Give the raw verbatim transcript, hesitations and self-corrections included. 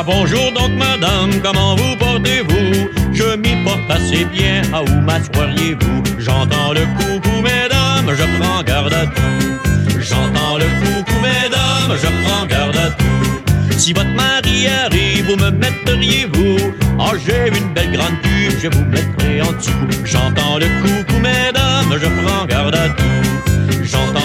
bonjour donc madame, comment vous portez-vous? Je m'y porte assez bien, à où m'assoiriez-vous? J'entends le coucou mesdames, je prends garde à tout. J'entends le coucou mesdames, je prends garde à tout. Si votre mari arrive, vous me metteriez-vous? Ah, j'ai une belle grande pub, je vous mettrai en dessous. J'entends le coucou mesdames, je prends garde à tout. J'entends